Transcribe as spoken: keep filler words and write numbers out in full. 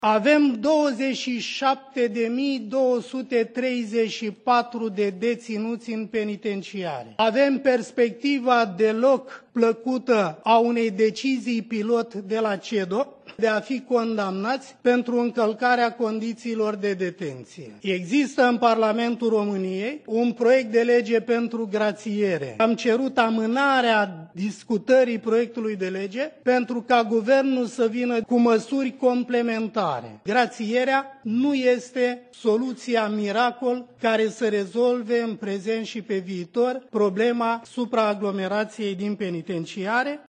Avem douăzeci și șapte de mii două sute treizeci și patru de deținuți în penitenciare. Avem perspectiva deloc plăcută a unei decizii pilot de la CEDO de a fi condamnați pentru încălcarea condițiilor de detenție. Există în Parlamentul României un proiect de lege pentru grațiere. Am cerut amânarea discutării proiectului de lege pentru ca guvernul să vină cu măsuri complementare. Grațierea nu este soluția miracol care să rezolve în prezent și pe viitor problema supraaglomerației din penitenciare.